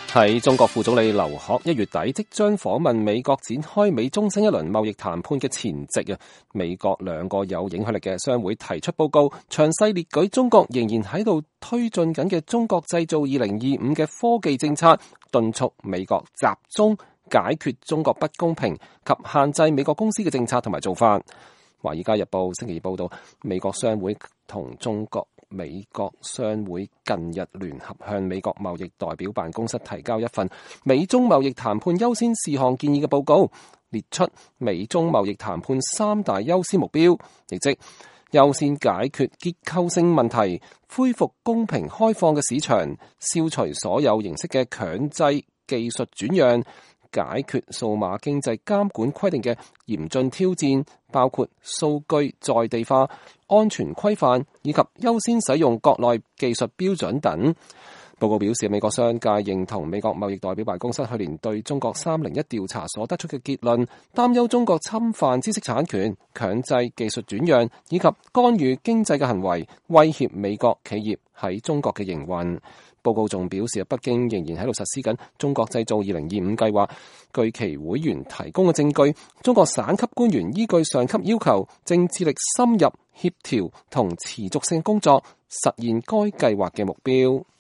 喺中國副總理劉鶴1月底即將訪問美國，展開美中新一輪貿易談判嘅前夕，美國兩個有影響力嘅商會提出報告，詳細列舉中國仍然喺度推進緊嘅中國製造2025嘅科技政策，敦促美國集中解決中國不公平及限制美國公司嘅政策同埋做法。華爾街日報星期二報道，美國商會同美國商會近日聯合向美國貿易代表辦公室提交一份美中貿易談判優先事項建議嘅報告，列出美中貿易談判3大優先目標，亦即優先解決結構性問題，恢復公平開放嘅市場，消除所有形式嘅強制技術轉讓，解決數碼經濟監管規定嘅嚴峻挑戰，包括數據在地化、安全規範以及優先使用國內技術標準等。報告表示，美國商界認同美國貿易代表辦公室去年對中國301調查所得出嘅結論，擔憂中國侵犯知識產權、強制技術轉讓以及干預經濟嘅行為，威脅美國企業喺中國嘅營運。報告仲表示，北京仍然喺度實施緊中國製造2025計劃。據其會員提供嘅證據，中國省級官員依據上級要求，正致力深入協調同持續性工作，實現該計劃嘅目標。